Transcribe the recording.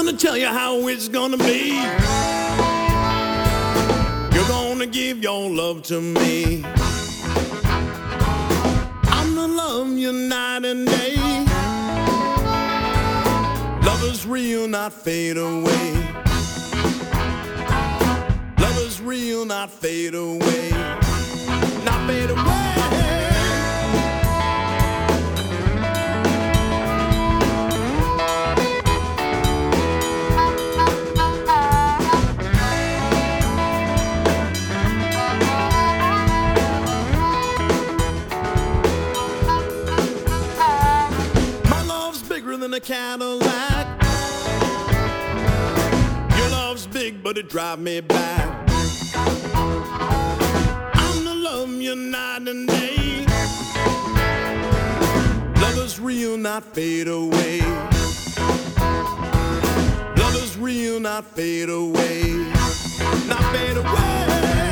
gonna tell you how it's gonna be. You're gonna give your love to me. I'm gonna love you night and day. Love is real, not fade away. Love is real, not fade away. Not fade away. Than a Cadillac. Your love's big, but it drive me back. I'm gonna love you night and day. Love is real, not fade away. Love is real, not fade away. Not fade away.